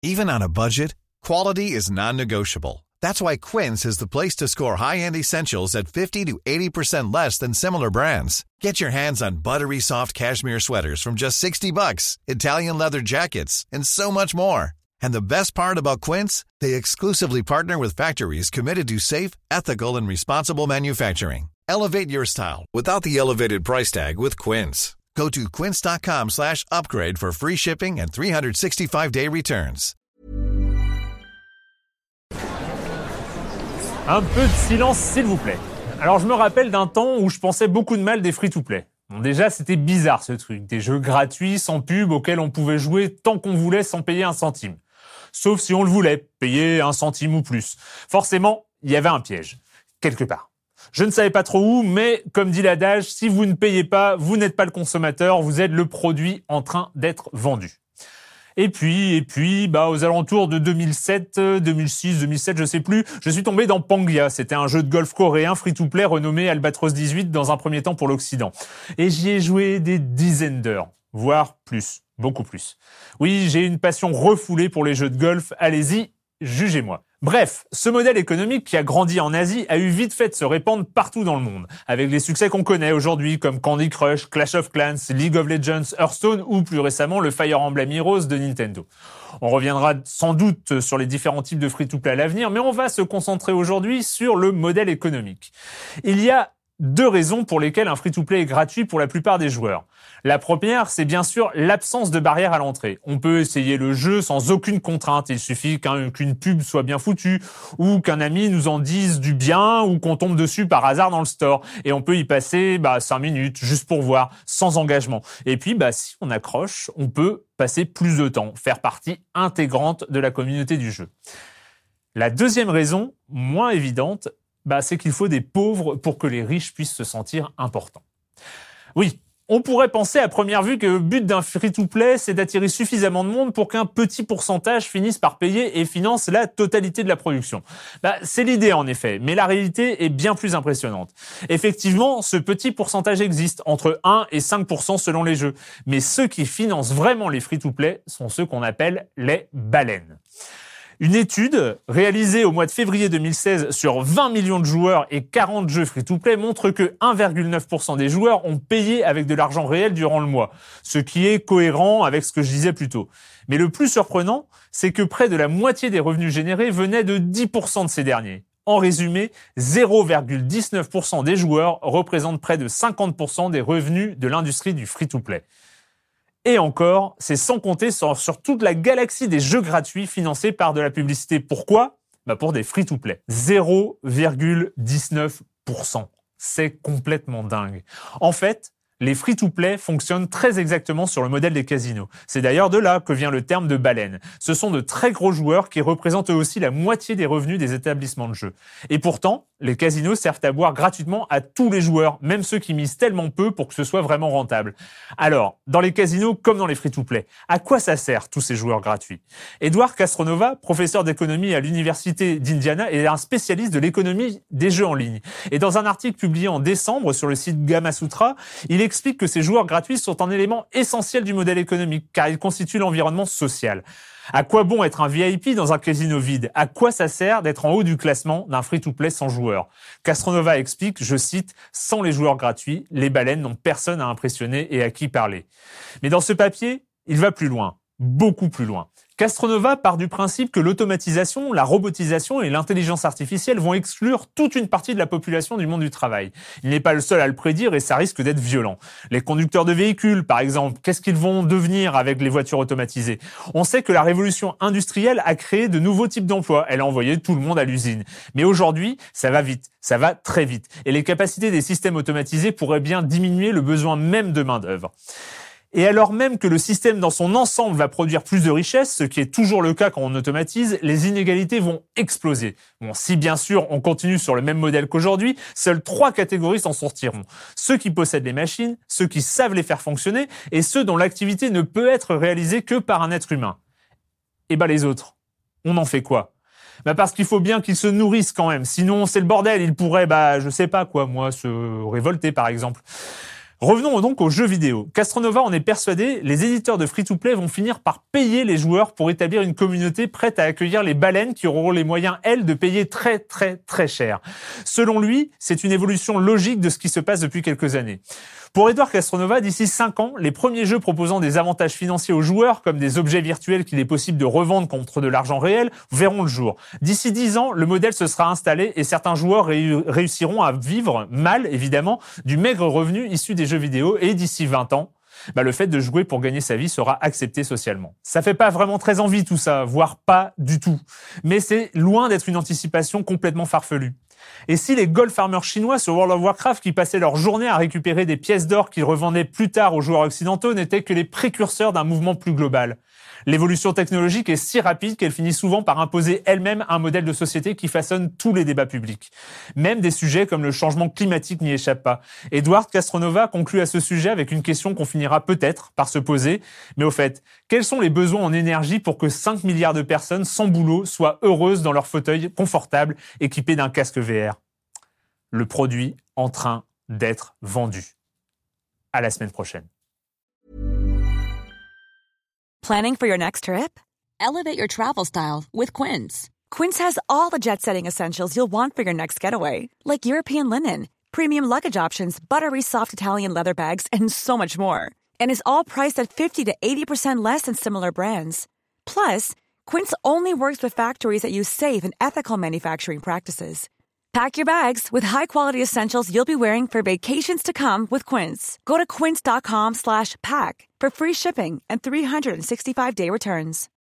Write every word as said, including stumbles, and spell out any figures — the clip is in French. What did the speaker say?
Even on a budget, quality is non-negotiable. That's why Quince is the place to score high-end essentials at fifty to eighty percent less than similar brands. Get your hands on buttery soft cashmere sweaters from just sixty bucks, Italian leather jackets, and so much more. And the best part about Quince, they exclusively partner with factories committed to safe, ethical, and responsible manufacturing. Elevate your style without the elevated price tag with Quince. Go to quince.com slash upgrade for free shipping and three sixty-five day returns. Un peu de silence, s'il vous plaît. Alors, je me rappelle d'un temps où je pensais beaucoup de mal des free-to-play. Bon, déjà, c'était bizarre, ce truc. Des jeux gratuits, sans pub, auxquels on pouvait jouer tant qu'on voulait sans payer un centime. Sauf si on le voulait, payer un centime ou plus. Forcément, il y avait un piège. Quelque part. Je ne savais pas trop où, mais comme dit l'adage, si vous ne payez pas, vous n'êtes pas le consommateur, vous êtes le produit en train d'être vendu. Et puis, et puis, bah, aux alentours de deux mille sept, deux mille six, deux mille sept, je sais plus, je suis tombé dans Pangia. C'était un jeu de golf coréen free-to-play renommé Albatros dix-huit dans un premier temps pour l'Occident. Et j'y ai joué des dizaines d'heures, voire plus, beaucoup plus. Oui, j'ai une passion refoulée pour les jeux de golf, allez-y, jugez-moi. Bref, ce modèle économique qui a grandi en Asie a eu vite fait de se répandre partout dans le monde, avec les succès qu'on connaît aujourd'hui comme Candy Crush, Clash of Clans, League of Legends, Hearthstone ou plus récemment le Fire Emblem Heroes de Nintendo. On reviendra sans doute sur les différents types de free-to-play à l'avenir, mais on va se concentrer aujourd'hui sur le modèle économique. Il y a deux raisons pour lesquelles un free-to-play est gratuit pour la plupart des joueurs. La première, c'est bien sûr l'absence de barrière à l'entrée. On peut essayer le jeu sans aucune contrainte. Il suffit qu'un, qu'une pub soit bien foutue, ou qu'un ami nous en dise du bien, ou qu'on tombe dessus par hasard dans le store. Et on peut y passer bah, cinq minutes, juste pour voir, sans engagement. Et puis, bah, si on accroche, on peut passer plus de temps, faire partie intégrante de la communauté du jeu. La deuxième raison, moins évidente, bah, c'est qu'il faut des pauvres pour que les riches puissent se sentir importants. Oui, on pourrait penser à première vue que le but d'un free-to-play, c'est d'attirer suffisamment de monde pour qu'un petit pourcentage finisse par payer et finance la totalité de la production. Bah, c'est l'idée en effet, mais la réalité est bien plus impressionnante. Effectivement, ce petit pourcentage existe, entre un et cinq pour cent selon les jeux. Mais ceux qui financent vraiment les free-to-play sont ceux qu'on appelle les baleines. Une étude réalisée au mois de février deux mille seize sur vingt millions de joueurs et quarante jeux free-to-play montre que un virgule neuf pour cent des joueurs ont payé avec de l'argent réel durant le mois, ce qui est cohérent avec ce que je disais plus tôt. Mais le plus surprenant, c'est que près de la moitié des revenus générés venaient de dix pour cent de ces derniers. En résumé, zéro virgule dix-neuf pour cent des joueurs représentent près de cinquante pour cent des revenus de l'industrie du free-to-play. Et encore, c'est sans compter sur, sur toute la galaxie des jeux gratuits financés par de la publicité. Pourquoi ? Bah pour des free-to-play. zéro virgule dix-neuf pour cent. C'est complètement dingue. En fait, les free-to-play fonctionnent très exactement sur le modèle des casinos. C'est d'ailleurs de là que vient le terme de baleine. Ce sont de très gros joueurs qui représentent eux aussi la moitié des revenus des établissements de jeu. Et pourtant, les casinos servent à boire gratuitement à tous les joueurs, même ceux qui misent tellement peu pour que ce soit vraiment rentable. Alors, dans les casinos comme dans les free-to-play, à quoi ça sert tous ces joueurs gratuits ? Edward Castronova, professeur d'économie à l'université d'Indiana, est un spécialiste de l'économie des jeux en ligne. Et dans un article publié en décembre sur le site Gamasutra, il explique que ces joueurs gratuits sont un élément essentiel du modèle économique, car ils constituent l'environnement social. À quoi bon être un V I P dans un casino vide ? À quoi ça sert d'être en haut du classement d'un free-to-play sans joueurs ? Castronova explique, je cite, « Sans les joueurs gratuits, les baleines n'ont personne à impressionner et à qui parler ». Mais dans ce papier, il va plus loin, beaucoup plus loin. Castronova part du principe que l'automatisation, la robotisation et l'intelligence artificielle vont exclure toute une partie de la population du monde du travail. Il n'est pas le seul à le prédire et ça risque d'être violent. Les conducteurs de véhicules, par exemple, qu'est-ce qu'ils vont devenir avec les voitures automatisées ? On sait que la révolution industrielle a créé de nouveaux types d'emplois. Elle a envoyé tout le monde à l'usine. Mais aujourd'hui, ça va vite. Ça va très vite. Et les capacités des systèmes automatisés pourraient bien diminuer le besoin même de main-d'œuvre. Et alors même que le système dans son ensemble va produire plus de richesses, ce qui est toujours le cas quand on automatise, les inégalités vont exploser. Bon, si bien sûr on continue sur le même modèle qu'aujourd'hui, seules trois catégories s'en sortiront. Ceux qui possèdent les machines, ceux qui savent les faire fonctionner, et ceux dont l'activité ne peut être réalisée que par un être humain. Et bah les autres, on en fait quoi ? Bah parce qu'il faut bien qu'ils se nourrissent quand même, sinon c'est le bordel, ils pourraient, bah je sais pas quoi, moi, se révolter par exemple. Revenons donc aux jeux vidéo. Castronova en est persuadé, les éditeurs de free-to-play vont finir par payer les joueurs pour établir une communauté prête à accueillir les baleines qui auront les moyens, elles, de payer très très très cher. Selon lui, c'est une évolution logique de ce qui se passe depuis quelques années. Pour Edward Castronova, d'ici cinq ans, les premiers jeux proposant des avantages financiers aux joueurs, comme des objets virtuels qu'il est possible de revendre contre de l'argent réel, verront le jour. D'ici dix ans, le modèle se sera installé et certains joueurs ré- réussiront à vivre, mal évidemment, du maigre revenu issu des jeux vidéo. Et d'ici vingt ans, bah, le fait de jouer pour gagner sa vie sera accepté socialement. Ça fait pas vraiment très envie tout ça, voire pas du tout. Mais c'est loin d'être une anticipation complètement farfelue. Et si les gold farmers chinois sur World of Warcraft qui passaient leur journée à récupérer des pièces d'or qu'ils revendaient plus tard aux joueurs occidentaux n'étaient que les précurseurs d'un mouvement plus global? L'évolution technologique est si rapide qu'elle finit souvent par imposer elle-même un modèle de société qui façonne tous les débats publics. Même des sujets comme le changement climatique n'y échappent pas. Edward Castronova conclut à ce sujet avec une question qu'on finira peut-être par se poser. Mais au fait, quels sont les besoins en énergie pour que cinq milliards de personnes sans boulot soient heureuses dans leur fauteuil confortable équipés d'un casque V R? Le produit en train d'être vendu. À la semaine prochaine. Planning for your next trip? Elevate your travel style with Quince. Quince has all the jet-setting essentials you'll want for your next getaway, like European linen, premium luggage options, buttery soft Italian leather bags, and so much more. And is all priced at fifty to eighty percent less than similar brands. Plus, Quince only works with factories that use safe and ethical manufacturing practices. Pack your bags with high-quality essentials you'll be wearing for vacations to come with Quince. Go to quince.com slash pack for free shipping and three sixty-five day returns.